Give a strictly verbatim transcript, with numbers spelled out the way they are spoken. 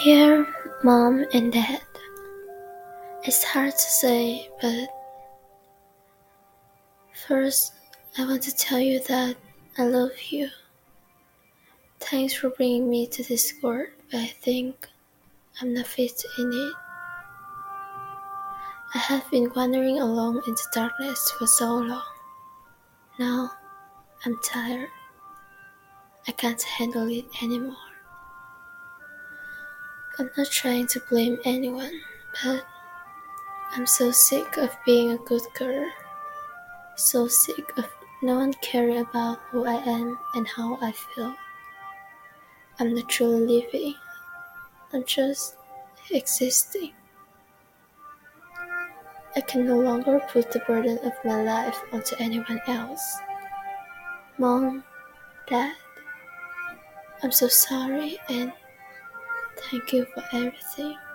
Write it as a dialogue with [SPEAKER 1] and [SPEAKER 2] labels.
[SPEAKER 1] Dear Mom and Dad, it's hard to say, but first I want to tell you that I love you. Thanks for bringing me to this world, but I think I'm not fit in it. I have been wandering alone into darkness for so long. Now I'm tired. I can't handle it anymore. I'm not trying to blame anyone, but I'm so sick of being a good girl. So sick of no one caring about who I am and how I feel. I'm not truly living. I'm just existing. I can no longer put the burden of my life onto anyone else. Mom, Dad, I'm so sorry and thank you for everything.